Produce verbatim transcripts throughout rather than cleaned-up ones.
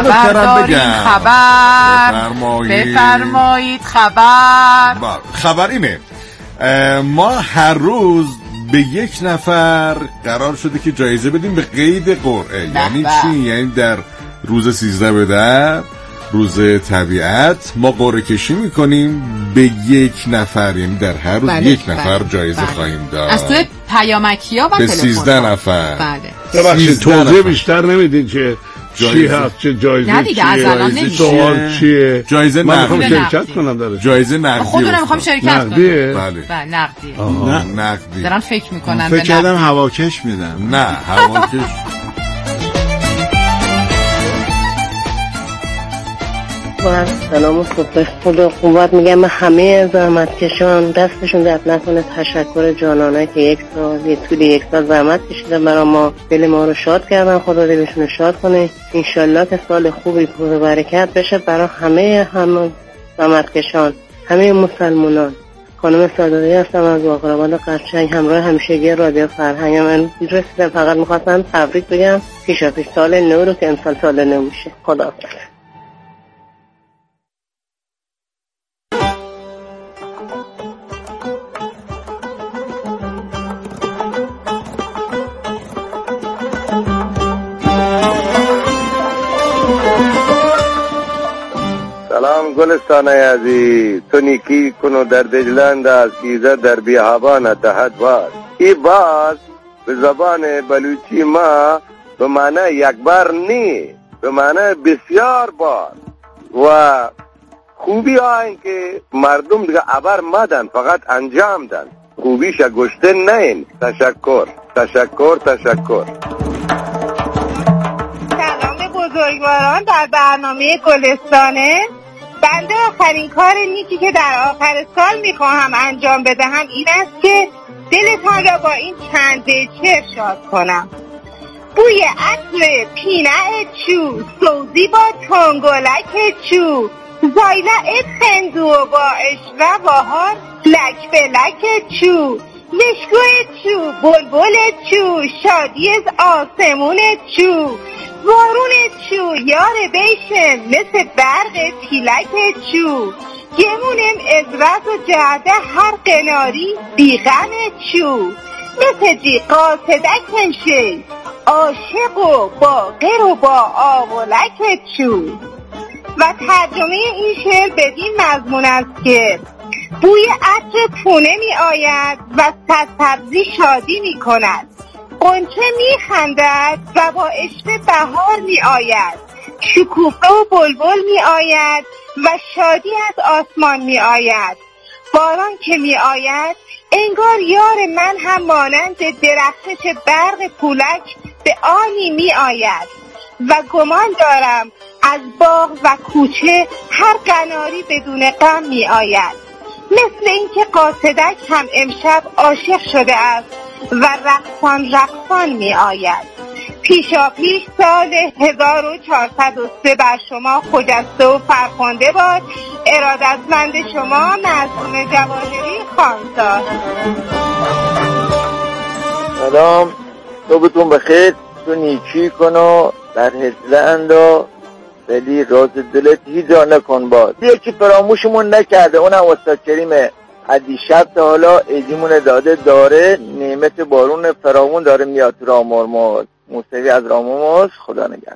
خبر داریم خبر بفرمایید بفرمایید خبر با. خبر اینه ما هر روز به یک نفر قرار شده که جایزه بدیم به قید قرعه. یعنی چی؟ یعنی در روز سیزده به در روز طبیعت ما قرعه کشی میکنیم به یک نفر، یعنی در هر روز بله، یک نفر بله، جایزه بله. خواهیم داد از توی پیامکیا و به سیزده نفر. بله ببخشید توضیح بیشتر نمیدین که چی هست، چه جایزه نه دیگه از الان نمیشه. سوال چیه؟ جایزه من میخوام شرکت کنم دارش. جایزه نقدی. خودتون میخوام شرکت کنم. بله. بله نقدی. نه نقدی. دارن فکر میکنن. فکر کردم هواکش میدم. نه هواکش. با سلام و صبح خدا خوبت میگم من همه زحمتکشان دستشون درد نکنه. تشکر جانانه که یک سال یه طول یک سال زحمت کشیدن برای ما، دل ما رو شاد کردن. خدا دلشون شاد کنه. انشالله که سال خوبی پر و برکت بشه برای همه همه زحمتکشان، همه مسلمانان. خانم ساداری هستم از واقع‌آباد قرچنگ، همراه همیشگی رادیو فرهنگ. من رسیدم فقط می‌خواستم تبریک بگم پیشا پیش سال نو رو که امسال سال نو میشه. خداحافظ. سلام گلستان عزیز، تو نیکی کنو در دجلند از ایزه در بیابان تحت بار. ای باز به زبان بلوچی ما به معنی یک بار نی، به معنی بسیار بار. و خوبی ها این که مردم دیگه عبر مدن، فقط انجام دن. خوبیش گشته نین. تشکر تشکر تشکر. سلام بزرگواران در برنامه گلستانه. بنده آخرین کار نیکی که در آخر سال میخواهم انجام بدهم این است که دلتان را با این چند بیت شاد کنم. بوی عطر پینه چو، سوزی با تنگلک چو، زایله خندو با اشوه باهار لک به لک چو، مشکو چو، بلبل چو، شادی از آسمون چو، وارون چو، یار بیشم مثل برق تیلک چو، گمونم ازرز و جعده هر قناری بیغم چو، مثل جی قاصدک کنشه عاشق و باقر و با آولک چو. و ترجمه این شعر بدین مضمون است که بوی عطر پونه می آید و سرسبزی شادی می کند، غنچه می خندد و با عشق بهار می آید، شکوفه و بلبل می آید و شادی از آسمان می آید. باران که می آید انگار یار من هم مانند درخشش برق پولک به آنی می آید و گمان دارم از باغ و کوچه هر قناری بدون غم می آید. مثل اینکه قاصدک هم امشب عاشق شده است و رقصان رقصان می آید. پیشا پیش سال هزار و چهارصد و سه بر شما خجسته و فرخنده باد. ارادتمند شما معصوم جواهری خانسار. سلام، صبحتون بخیر. تو نیکی کنو در حزله اندو ولی راز دلت هیجا نکن باز. یکی فراموشمون نکرده، اونم استاد کریم حدی شب تا حالا ایدیمون داده داره. نعمت بارون فراوون داره میاد تو رامورموز. موسیقی از رامورموز. خدا نگهدار.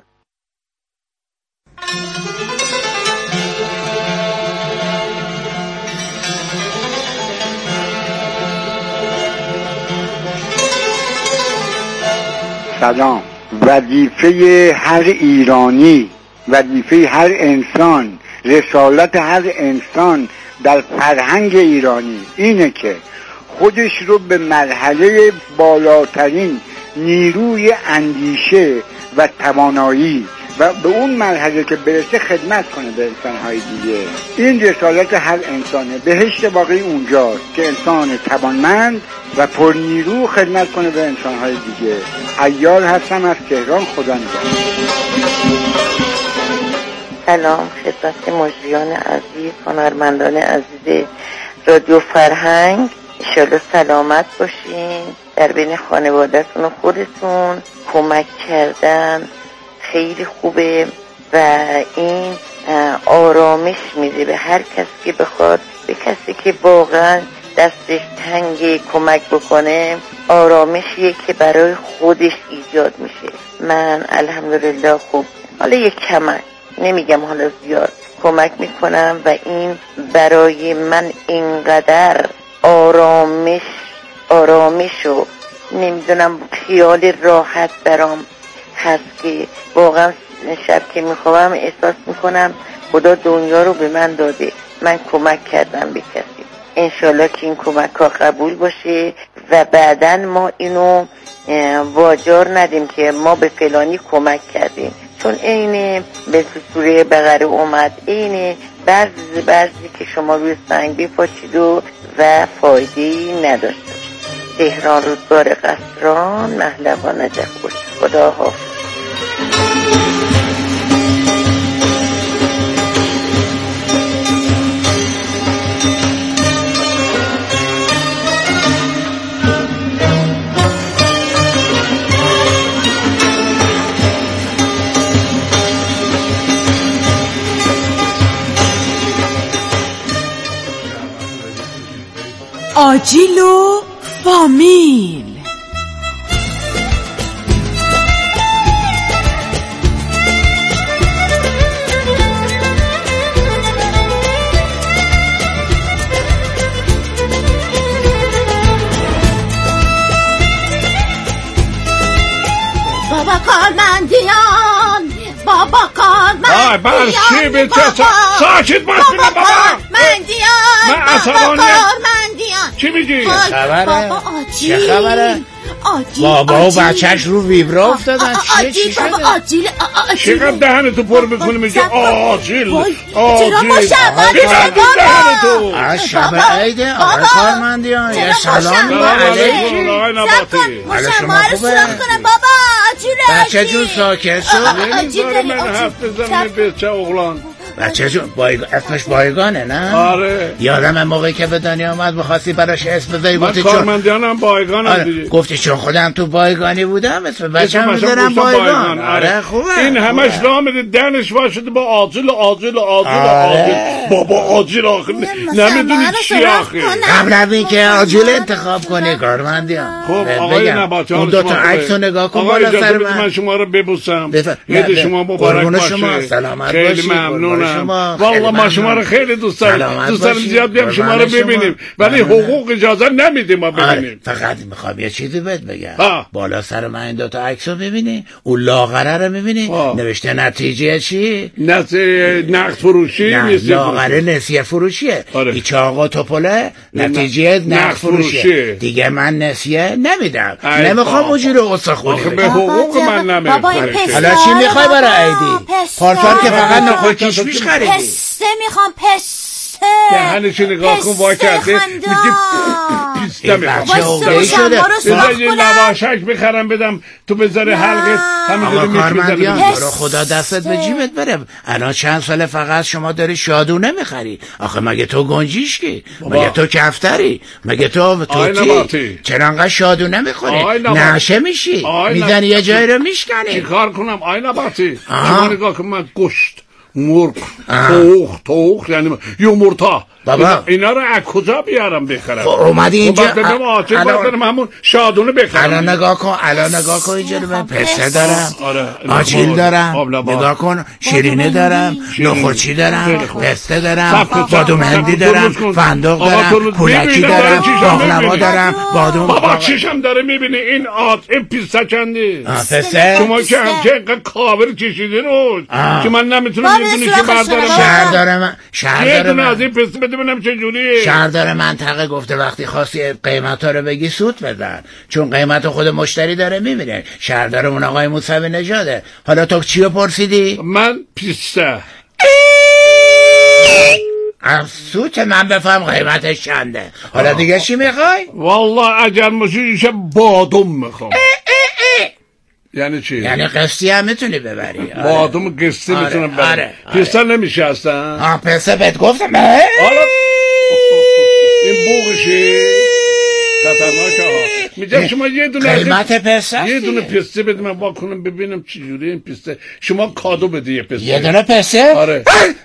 سلام. وظیفه هر ایرانی، وظیفه هر انسان، رسالت هر انسان در فرهنگ ایرانی اینه که خودش رو به مرحله بالاترین نیروی اندیشه و توانایی و به اون مرحله که برسه خدمت کنه به انسان‌های دیگه. این رسالت هر انسانه. بهشت واقعی اونجاست که انسان توانمند و پرنیرو خدمت کنه به انسان‌های دیگه. عیار هستم از تهران. خدا نگهدار. سلام خدمت مجریان عزیز، هنرمندان عزیز رادیو فرهنگ. انشالله سلامت باشین. در بین خانواده‌تون و خودتون کمک کردن خیلی خوبه. و این آرامش میده به هر کسی که بخواد، به کسی که واقعا دستش تنگ کمک بکنه، آرامشیه که برای خودش ایجاد میشه. من الحمدلله خوب، حالا یک کمک نمیگم حالا زیاد کمک میکنم و این برای من اینقدر آرامش آرامش و نمیدونم خیال راحت برام هست که واقعا شب که میخوام احساس میکنم خدا دنیا رو به من داده، من کمک کردم به کسی. انشالله که این کمک ها قبول باشه و بعدن ما اینو واجار ندیم که ما به فلانی کمک کردیم، چون اینه به سوره بقره اومد، اینه بعضی بعضی که شما روی سنگ بپاچید و, و فایده‌ای نداشته. تهران رودبار قصران، محلقا نجف باشه. خدا حافظ. آجیل و فامیل. بابا کارمندیان، بابا کارمندیان، آی بر چی به چه ساکت باشید بابا کارمندیان، من عصبانی چی میگی؟ چه خبره؟ چه خبره؟ بابا و بچهش رو ویبرا افتادن. چیه چی شده؟ آجیل چقدر دهنتو پر میکنی میگه آجیل آجیل چرا ما شبانیه بابا؟ از شب عیده آقای کارمندیان یه سلامی علیکم. آقای نباتی ما شما رو سراخ کنه بابا. آجیل بچه جون ساکت شد. نمیذاره من حرف بزنم بچه اغلان. بچه جون بایگان، اسمش بایگانه نه؟ آره. یادم موقعی که به دنیا آمد بخواستی براش اسم بذاری من کارمندیانم بایگانم آره. دیگه. گفتی چون خودم تو بایگانی بودم اسم بچه‌م میذارم بایگان. آره خوبه. این همش راه میده دهنش واشده با آجیل آجیل آجیل آجیل. بابا آجیل آخر نمیدونی چی آخر. قبل از اینکه آجیل انتخاب کنی کارمندیان. خب آقای نباتی اون دو تا عکسو نگاه کن بالا سر من. من شما رو ببوسم. عید شما مبارک باشه. سلامت خیلی ممنونم. والله ما شما رو خیلی دوست داریم. دوست داریم زیاد بیام شما رو ببینیم ولی حقوق اجازه نمیده ما ببینیم. فقط میخوام یه چیزی بهت بگم. بالا سر من این دو تا عکسو میبینی؟ اون لاغره رو میبینی؟ نوشته نتیجه چی؟ نتیجه نقد فروشی نیست. لاغره نسیه فروشیه. هیچ آقا توپله نتیجه نقد فروشیه. دیگه من نسیه نمیدم. نمیخوام اونجوری استخونی. آخه به حقوق من نمیخوره. حالا چی میخوای برای عیدی؟ پارسال که فقط نخور کشمش خریدی. پسته میخوام، پسته. دهنه چه نگاه کن وا کرده میگه پیسته میخوام. بچه شده. بذار یه لواشک بخرم بدم تو بذاره حلقه همینجوری میخوام. برو خدا دستت به جیبت بره. الان چند سال فقط شما داری شادونه میخری. آخه مگه تو گنجیش کی؟ مگه تو کفتری؟ مگه تو توتی؟ چرا انقدر شادونه میخوری؟ نشه میشی؟ میزنی یه جایی رو میشکنی. چی کار کنم آی نباتی؟ شما نگاه کن من گشت مرغ توخ توخ یعنی یومورتا بابا اینا رو از کجا بیارم بخرم؟ اومدی اینجا بابا آچه بازارم همون شادونه بخرم. الان نگاه کن الان نگاه کن اینجا من پسته دارم آجیل دارم نگاه کن شیرینه دارم نخورچی دارم پسته دارم بادوم هندی دارم فندق دارم پولکی دارم باقلوا دارم بادوم. بابا چیشم داره میبینی این آت این پیسته چنده پسته شما که همچه اینقدر کابر کشیدی روش که من نمیتونم یه دونی که بردارم. شهر داره من شهر داره من از این پسته بده ببینم چه جوریه. شهردار منطقه گفته وقتی خواستی قیمتا رو بگی سود بزن چون قیمت خود مشتری داره میبینه. شهردار اون آقای موسوی نژاده. حالا تو چیو پرسیدی؟ من پیسته. افسوس من بفهم قیمتش چنده. حالا دیگه چی میخوای؟ والله اگر مشیشه بادوم میخوام. یعنی چی؟ یعنی قسطی هم میتونی ببری. آره. بادوم قسطی آره. میتونم ببری. آره. پیسته نمیشه اصلا. آه پیسته بهت گفتم. حالا این بوغشه خطرناکه ها. میگم شما یه دونه قیمت پسته یه دونه پسته بده من واکنم ببینم چه جوری این پسته. شما کادو بده یه پسته. یه دونه پسته؟ آره.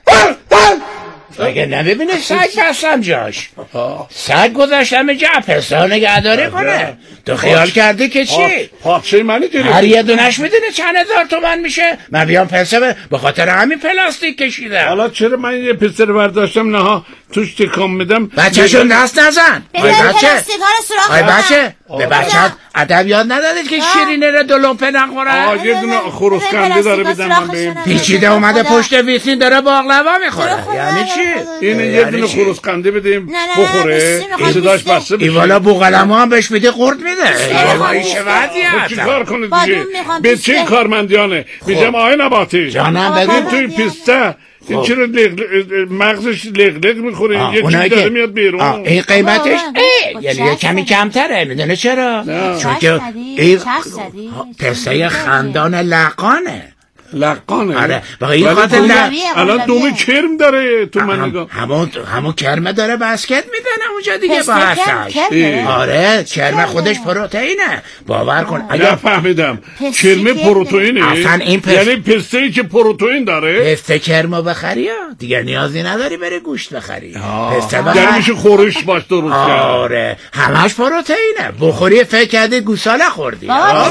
اگه نمیبینه سگ بستم جاش. سگ گذاشتم اینجا پسته نگهداری کنه. تو خیال کردی که چی؟ پاچه منی گرفتی. هر یه دونش میدونه چند هزار تومن میشه. من بیام پسته به خاطر همین پلاستیک کشیدم. حالا چرا من یه پسته رو برداشتم نه توش تکام میدم. بچه‌شون دست نزن. آی بچه آی بچه به بچه‌ت ادب یاد ندادید که شیرینه رو دو لپه نخوره. آه یه دونه خروس کنده داره بدم من به این. پیچیده اومده پشت ویترین داره باقلوا میخوره. یعنی چی؟ این یه دونه خروس کنده بدیم بخوره. صداش بسته بشه. ایوالا بوقلمو هم بهش میده قورت میده. والله چه وضعیه. چیکار کنه دیگه؟ به چه کارمندیانه؟ میگم آقای نباتی. جانم بگو. توی پسته این چرا مغزش لغلق میخوره یه چیز داره میاد بیرون. این قیمتش یعنی یه کمی کمتره. میدونه چرا؟ چون که این پسته خندان لقانه. لقانه. آره واقعا این خاطر نه الان دومی کرم داره تو من نگاه. همون همون کرم داره بسکت میزنه اونجا دیگه با هستش. آره کرم خودش پروتئینه باور کن. اگه فهمیدم کرم پروتئینه اصلا این پس... یعنی پسته‌ای که پروتئین داره. پسته کرمو بخری ها دیگه نیازی نداری بری گوشت بخری. پسته بخری یعنی میشه خورش باش درست کرد. آره همش پروتئینه. بخوری فکر کردی گوساله خوردی.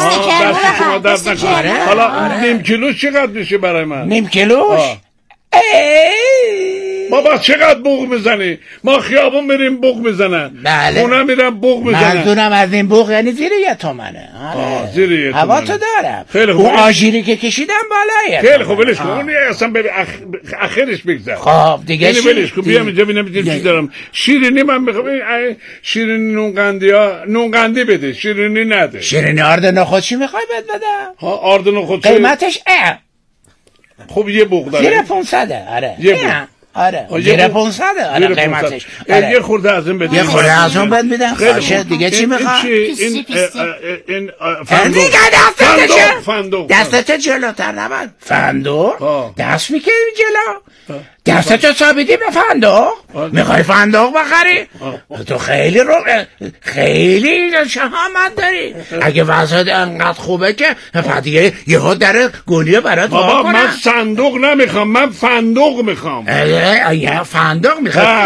حالا نیم کیلو چقدر میشه برای من؟ نیم کیلوش؟ بابا چقدر بوق میزنی؟ ما خیابون میریم بوق میزنن. بله. خونه میرم بوق میزنن. منظورم از این بوق یعنی زیر یه تومنه. آره. زیر یه تومنه. هوا تو دارم. خیلی خوب. اون آژیری که کشیدم بالایه. خیلی خوب ولش کن. اون اصلا به اخ... اخرش بگذار. خب دیگه چی؟ ولش کن. بیام اینجا ببینم چی دارم. شیرینی من میخوام شیرینی نونقندیا نونقندی بده. شیرینی نده. شیرینی آرد نخود چی میخوای بهت بدم؟ ها آرد نخود قیمتش اه خب یه بوق داره. زیر پانصده. آره. یه بوق. آره زیر پانصده. آره قیمتش. یه خورده از این بده. یه خورده از اون بد میدم. باشه دیگه چی میخواد؟ این این فندق. فندق. دستت جلوتر نبر. فندق؟ دست میکنی جلو. دستت ثابتی به فندق؟ میخوای فندق بخری؟ تو خیلی رو خیلی شهامت داری. اگه وضعت انقدر خوبه که دیگه یهو در گونیه برات وا کنم. بابا من صندوق نمیخوام من فندق میخوام. یه فندق میخوام.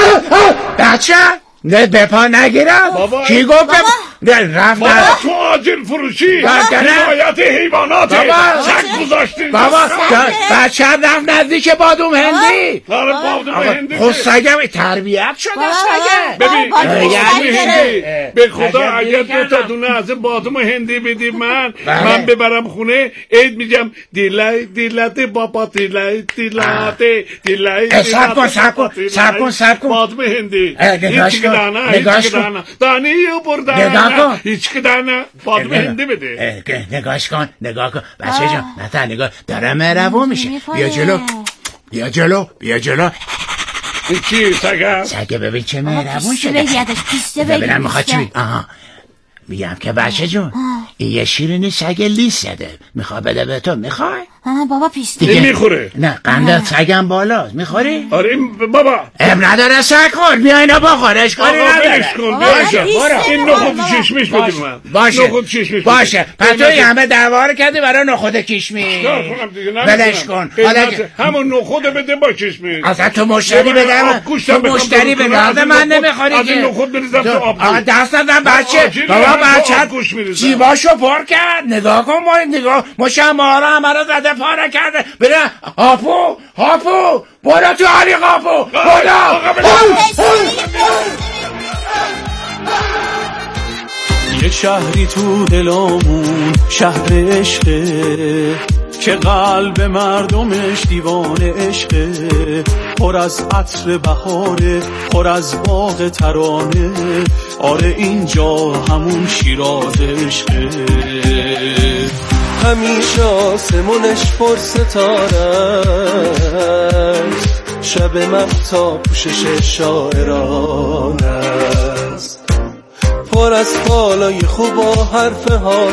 بچه نه بپا نگیرم. کی گفت رفت بابا تو آجیل فروشی حمایت حیوانات سگ گذاشتین. بابا بچه هم رفت نزدیک بادوم هندی. بادوم هندی خود سگم تربیت شده سگه. ببین بادوم هندی به خدا اگر دو تا دونه از بادوم هندی بدی من من ببرم خونه عید میگم دیلای دیلات بابا دیلای دیلات دیلای سب کن سب کن سب کن سب کن بادوم هندی هیچ کدانه هیچ کدانه دانی و بردانه هیچ که دانه بادوم هندی بده. نگاش کن نگاه کن بچه جان نتا نگاه داره مهربون میشه. بیا جلو بیا جلو بیا جلو. این چی سگه؟ سگه ببین چه مهربون شده. ببینم میخواد چی بید. آها میگم که بچه جون این یه شیرینی سگ لیس زده میخواد بده به تو. میخوای؟ بابا پیسته این میخوره. نه قندت سگم بالاست. میخوری؟ آره این بابا ام نداره سگ خور. بیا اینو بخورش کاری نداره. این نخود کشمیش بدیم من. باشه باشه پتوی همه دعوا کردی برای نخود کشمیش. بلش کن همون نخود بده با کشمیش. اصلا تو مشتری بدم تو مشتری بدم من نمیخوری که نخود بریزم تو آب. دست دادم بچه بابا بچه جیباشو پر کرد. نگاه کن ما نگاه ما شما را همه را زده پاره کرده. بره هاپو هاپو برو تو علی قاپو برو. یه شهری تو دلامون شهر عشقه که قلب مردمش دیوانه عشقه. پر از عطر بهاره پر از باغ ترانه. آره اینجا همون شیراز عشقه. همیشه آسمونش پر ستاره‌ست. شب مهتاب پوشش شاعران است. پر از بالای خوب و حرف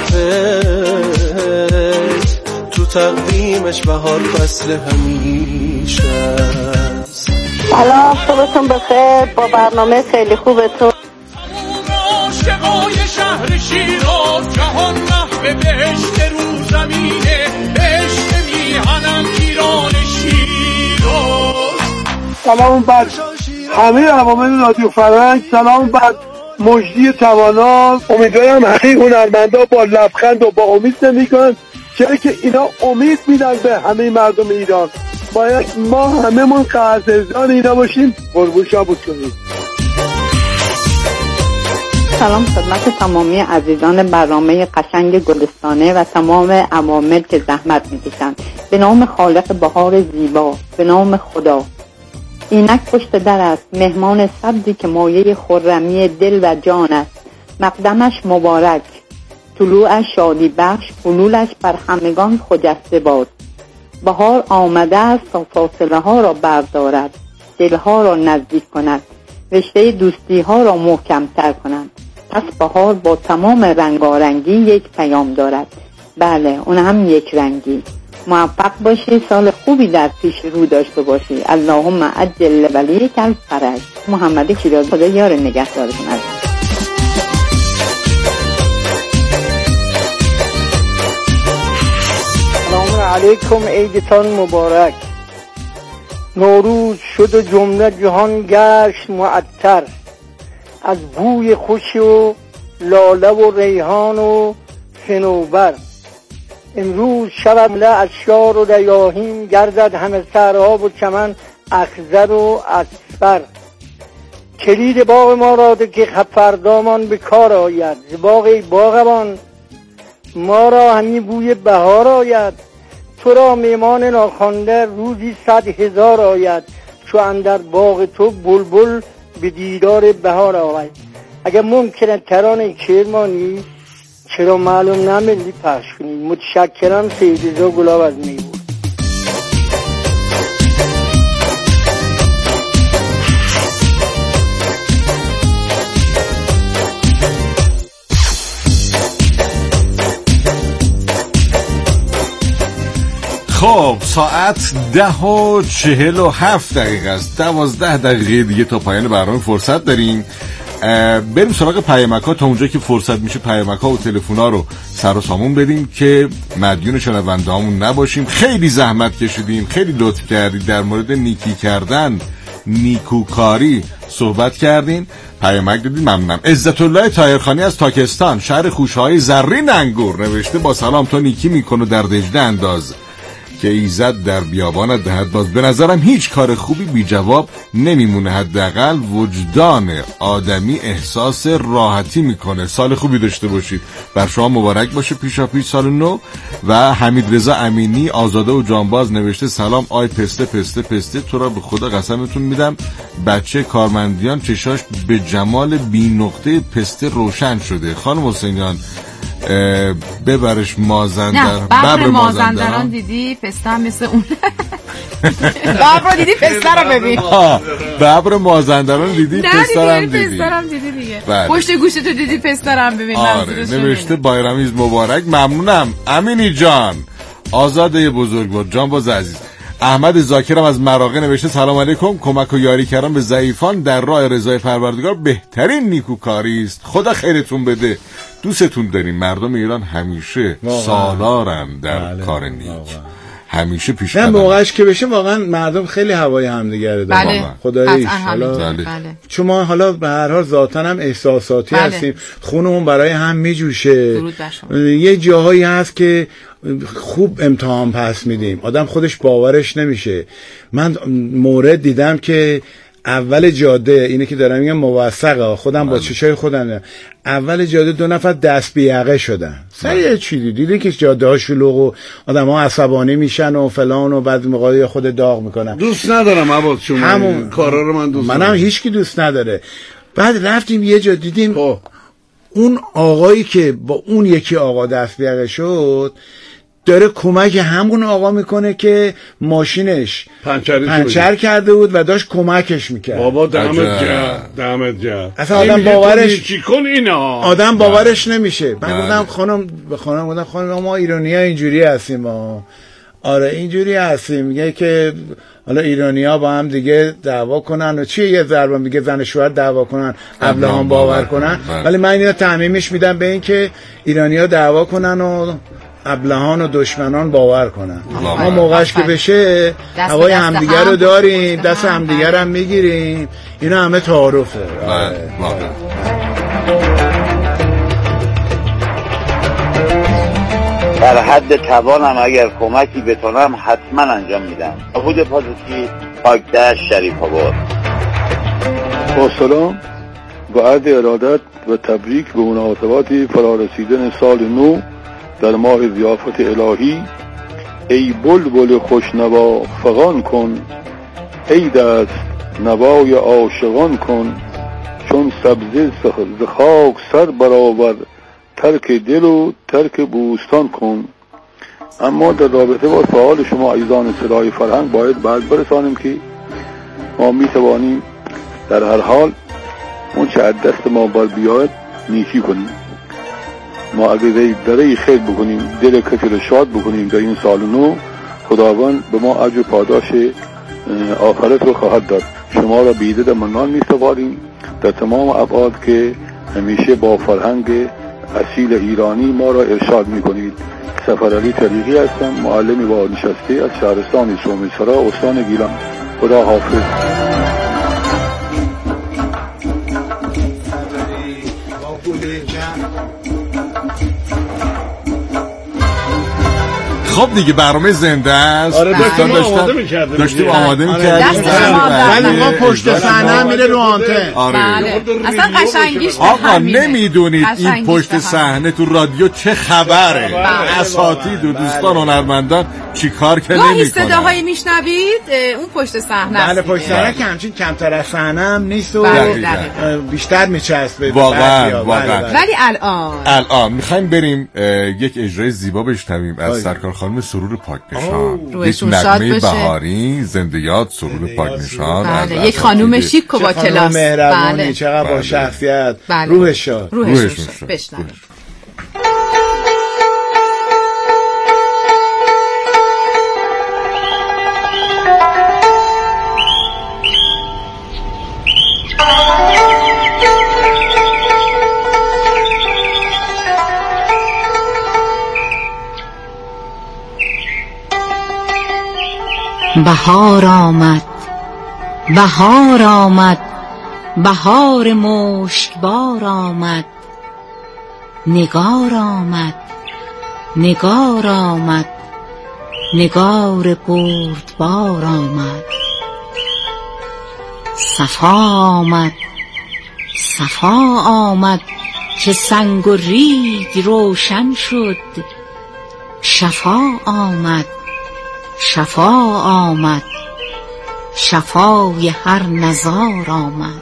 حافظ. تو تقدیمش بهار فصل همیشه است. سلام صبحتون بخیر با برنامه خیلی خوبتون. عاشقای شهر شهر شیراز جهان محو بهشت رو زمینه بهشت میهنم ایران شیراز. سلام بر همه عوامل رادیو فرهنگ، سلام بر مجدی توانا. امیدوارم همه هنرمندا با لبخند و با امید زندگی کنن، چرا که اینا امید میدن به همه مردم ایران. باید ما هممون قدردان اینا باشیم. قربون شما کنید. سلام خدمت تمامی عزیزان برنامه قشنگ گلستانه و تمام عوامل که زحمت میکشند. به نام خالق بهار زیبا، به نام خدا. اینک پشت در است مهمان سبزی که مایه خرمی دل و جان است. مقدمش مبارک، طلوعش شادی بخش، حلولش بر همگان خجسته باد. بهار آمده است تا فاصله ها را بردارد، دلها را نزدیک کند، رشته دوستی ها را محکم تر کند. پس بهار با تمام رنگارنگی یک پیام دارد. بله، اون هم یک رنگی. موفق باشی، سال خوبی در پیش رو داشته باشی. اللهم عجل ولیک الفرج. محمد شیرازی. خدا یار نگهدارتون. سلام علیکم، عیدتان مبارک. نوروز شد و جمله جهان گشت معطر از بوی خوش و لاله و ریحان و صنوبر. امروز شب مله از شار و ریاحین گردد همه صحرا و چمن اخضر و اصفر. کلید باغ ما را ده که فردامان به کار آید. ز باغ باغبان ما را همی بوی بهار آید. تو را میمان ناخوانده روزی صد هزار آید. چو اندر باغ تو بلبل به دیدار بهار آید. اگر ممکنه ترانه کرمانی چرا معلوم نمیلی پخش کنید. متشکرم. سیدزا گلاب از میبود. خب ساعت ده و چهل و هفت دقیقه است. دوازده دقیقه دیگه تا پایان برنامه فرصت داریم. بریم سراغ پیامک ها تا اونجا که فرصت میشه. پیامک ها و تلفن ها رو سر و سامون بدیم که مدیون شنونده هامون نباشیم. خیلی زحمت کشیدیم، خیلی لطف کردید، در مورد نیکی کردن، نیکوکاری صحبت کردین، پیامک دادید، ممنونم. عزت الله طاهرخانی از تاکستان، شهر خوشهای زرین انگور، نوشته با سلام، تو نیکی میکنه در دجله انداز که ایزد در بیابانت دهد باز. به نظرم هیچ کار خوبی بی جواب نمیمونه، حداقل وجدان آدمی احساس راحتی میکنه. سال خوبی داشته باشید، بر شما مبارک باشه پیشا پیش سال نو. و حمید رضا امینی آزاده و جانباز نوشته سلام آی پسته پسته پسته، تو را به خدا قسمتون میدم بچه کارمندیان چشاش به جمال بی نقطه پسته روشن شده. خانم حسینیان ببرش مازندران. نه ببر مازندران دیدی پسته هم مثل اون. ببر دیدی پسته رو ببین. ببر مازندران دیدی پسته هم دیدی. پسته هم دیدی دیگه. پشت گوشت تو دیدی پسته هم ببین. آره نوشته بایرمیز مبارک. ممنونم امینی جان. آزاده بزرگوار جان باز عزیز. احمد زاکرم از مراغه نوشته سلام علیکم، کمک و یاری کردن به ضعیفان در راه رضای پروردگار بهترین نیکوکاری است. خدا خیرتون بده، دوستتون داریم. مردم ایران همیشه سالارن در بله. کار نیک همیشه پیش قدم. موقعش که بشه واقعا مردم خیلی هوای همدیگه دارن. بله. خداییش حالا بله. چون ما حالا به هر حال ذاتاً هم احساساتی بله. هستیم، خونمون برای هم میجوشه. یه جاهایی هست که خوب امتحان پس میدیم، آدم خودش باورش نمیشه. من مورد دیدم که اول جاده، اینه که دارم میگم موثقه، خودم با چشای خودم، اول جاده دو نفر دست بیعقه شدن. سریع چی دیدی که جاده ها شلوغ و آدم ها عصبانی میشن و فلان و بعد موقعی خود داغ میکنن. دوست ندارم عباد شما همون کارا رو من دوست منم ندارم. هیچ کی دوست نداره. بعد رفتیم یه جا دیدیم خب. اون آقایی که با اون یکی آقا دست بیعقه شد داره کمک همون آقا میکنه که ماشینش پنچر کرده بود و داشت کمکش میکرد. بابا دمت گرد دمت گرد. اصلا آدم باورش چی کن اینا آدم باورش نمیشه. من گفتم خانم به خانم گفتم خانم ما ایرانی‌ها اینجوری هستیم ما آره اینجوری هستیم. میگه که حالا ایرانی‌ها با هم دیگه دعوا کنن و چیه یه ضربه میگه زن شوهر دعوا کنن ابلهان باور کنن، ولی من اینو تعمیمش میدم به این که ایرانی‌ها دعوا کنن و ابلهان و دشمنان باور کنن. ما موقعش که بشه هوای همدیگه رو داریم، دست همدیگه رو هم میگیریم، اینا همه تعارفه. در حد توانم اگر کمکی بتونم حتما انجام میدم. حود پادوکی، پاکدشت، شریف آباد. با سلام و عرض ارادت و تبریک به مناسبت فرارسیدن سال نو در ماه ضیافت الهی. ای بلبل خوشنوا فغان کن، ای دست نوای عاشقان کن، چون سبزه ز خاک سر برآور، ترک دل و ترک بوستان کن. اما در رابطه با سوال شما عزیزان صدای فرهنگ باید بعد برسانیم که ما می توانیم در هر حال اون چه از دست ما بر بیاید نیکی کنیم. ما اگر دره خیر بکنیم، دل کسی رو شاد بکنیم در این سال نو، خداوند به ما اجر پاداش آخرت رو خواهد داد. شما را بیده منان می سپاریم در تمام ابعاد که همیشه با فرهنگ اصیل ایرانی ما را ارشاد می کنید. سفرعلی طریقی هستم، معلم بازنشسته از شهرستان سومیسرا، استان گیلان. خدا حافظ. خب دیگه برنامه زنده است. آره داشتیم آماده می‌کردیم. داشتیم آماده می‌کردیم. ولی ما پشت صحنه میره رو آنتن. آره. اصلا قشنگیش آقا نمیدونید این پشت صحنه تو رادیو چه خبره. اساتید و دوستان هنرمندان چیکار که نمی‌کنن. گاهی صداهایی میشنوید اون پشت صحنه است. بله پشت صحنه که همچین کمتر از صحنه هم نیست و بیشتر میچسبه. واقعا واقعا. ولی الان الان می‌خوایم بریم یک اجرای زیبا بشنویم از سرکار خانم سرور پاکنشان. یک نغمه بهاری، زنده یاد سرور پاکنشان. بله. یک خانم شیک و با کلاس. مهربانی، بله. چقدر با شخصیت. بله. روحش شاد. روحش شاد. بشنویم. بهار آمد، بهار آمد، بهار مشکبار آمد، نگار آمد، نگار آمد، نگار بردبار آمد. صفا آمد، صفا آمد که سنگ و ریگ روشن شد. شفا آمد، شفا آمد، شفای هر نزار آمد.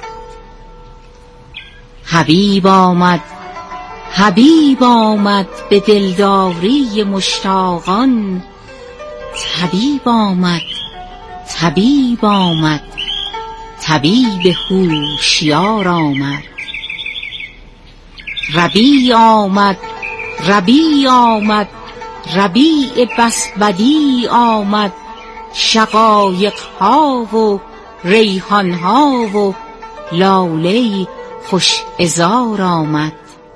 حبیب آمد، حبیب آمد به دلداری مشتاقان. طبیب آمد، طبیب آمد، طبیب هوشیار آمد. ربیع آمد، ربیع آمد، ربیع بس بدیع آمد. شقایق ها و ریحان ها و لاله خوش عذار آمد.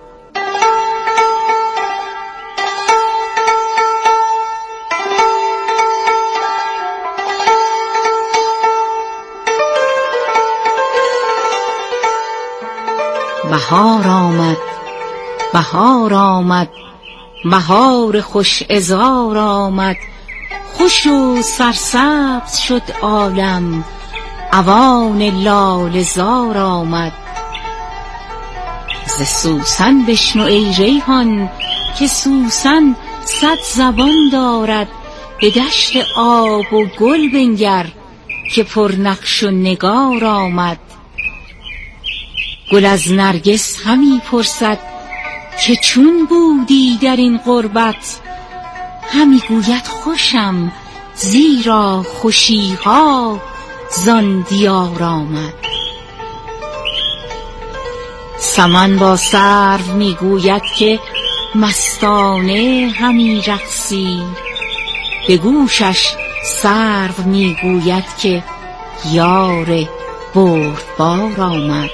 بهار آمد، بهار آمد، بهار خوش عذار آمد. خوش و سرسبز شد عالم، اوان لاله زار آمد. ز سوسن بشنو ای ریحان که سوسن صد زبان دارد. به دشت آب و گل بنگر که پرنقش و نگار آمد. گل از نرگس همی پرسد که چون بودی در این غربت. همی گوید خوشم زیرا خوشیها زان دیار آمد. سمن با سرو میگوید که مستانه همی رقصی. به گوشش سرو میگوید که یار بردبار آمد.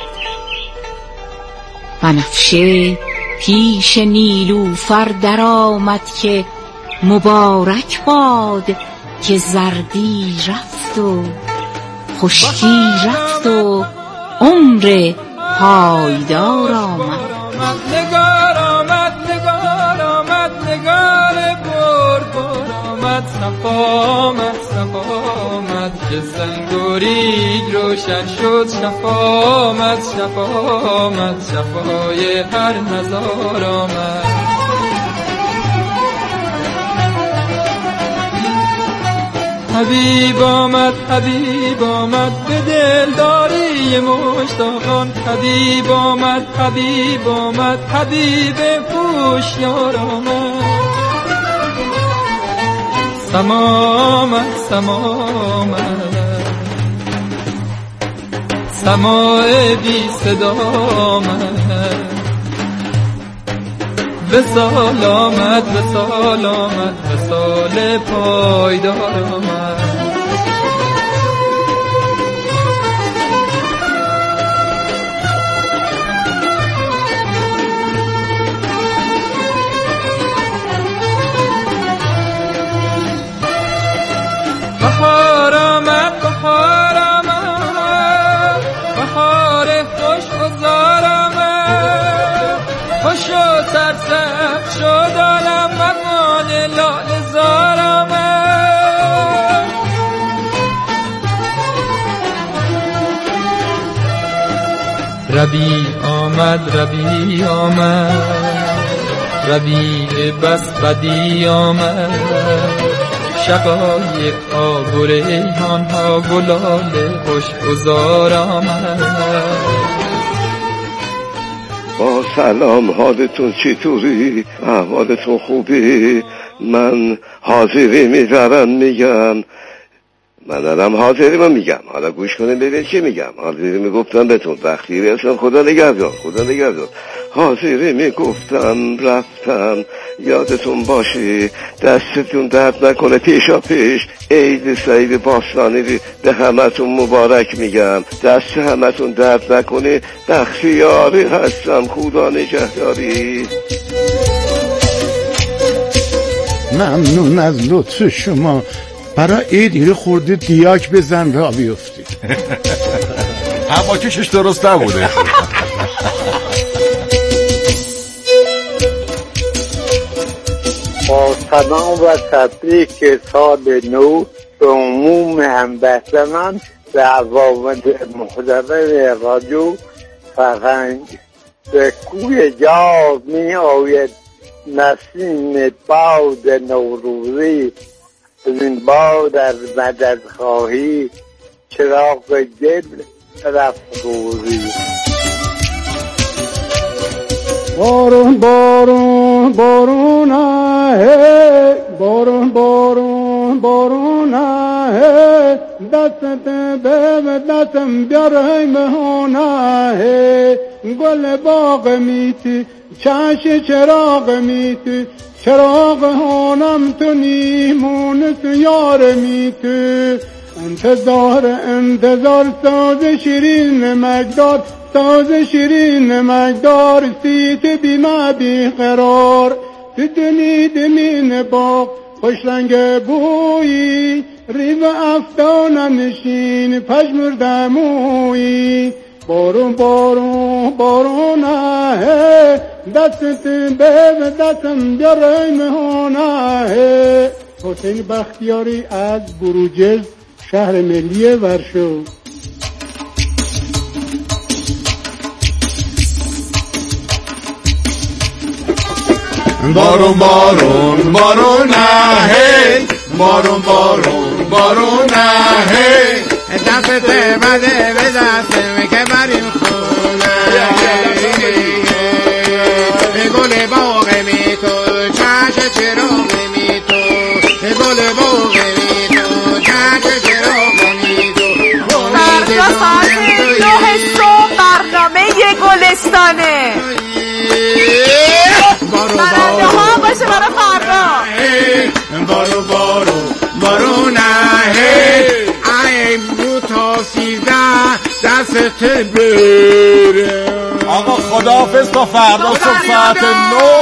بنفشه پیش نیلوفر در آمد که مبارک باد که زردی رفت و خشکی رفت و عمر پایدار آمد. نگار آمد نگار آمد نگار بردبار آمد. صفا آمد صفا آمد که زنگوریگ روشن شد. شفا آمد شفا آمد شفای هر نزار آمد. حبیب آمد حبیب آمد به دلداری مشتاقان. حبیب آمد حبیب آمد حبیب هوشیار آمد. سما آمد سما آمد سماع بی صدا آمد. وصال آمد وصال آمد وصال پایدار آمد. بهار آمد بهار آمد بهار خوش گذار آمد. خوش و سرسبز شد عالم ممان لاله زار آمد. ربیع آمد ربیع آمد ربیع بس بدی آمد. شقایق آب و ریحان ها گلال خوشگذار آمد. با سلام، حالتون چطوری؟ احوالتون خوبی؟ من حاضری میذارم میگم من دارم حاضری من میگم حالا گوش کنیم ببین چی میگم. حاضری میگفتم بهتون وقتی رسم خدا نگهدار خدا نگهدار. حاضری میگفتم رفتم یادتون باشه دستتون درد نکنه پیشا پیش. عید سعید باستانی به همتون مبارک میگم. دست همتون درد نکنه. بختیاری هستم خدا نگهداری. ممنون از لطف شما. برای عید یه خورده دیاک بزن را بیفتی. هوا کشش درست نبوده. با سلام و تبریک سال نو به عموم هموطنان و عوامل محترم رادیو فرهنگ. به کوی جار می آید نسیم باد نوروزی. این باد از مدد خواهی چراغ دل رفروزی. بارون بارون بارون آه بارون بارون بارون آه دست به دستم بیاره مهونه گل باغ میتی چش چراغ میتی چراغ هانم تو نیمون تو یار میتی انتظار انتظار ساز شیرین مقدار ساز شیرین مقدار سیت بیمه بیقرار تو دنی دمین باغ خوش رنگ بویی ریو افتانم نشین پشمرده مویی. بارون بارون بارون آه دستت به دستم بیاره مهانه. حسین بختیاری از بروجرد شهر ملی ورشو. بارون بارون بارون آه بارون بارون بارون آه دست بده به دستم که بریم خونه گل باغ می تو چش چراغ می تو گل باغ می تو چش چراغ می تو. فردا ساعت نه صبح برنامه گلستانه. برنده ها باشه برای فردا. بارو بارو بره. آقا خداحافظ تا فردا صبح ساعت نو.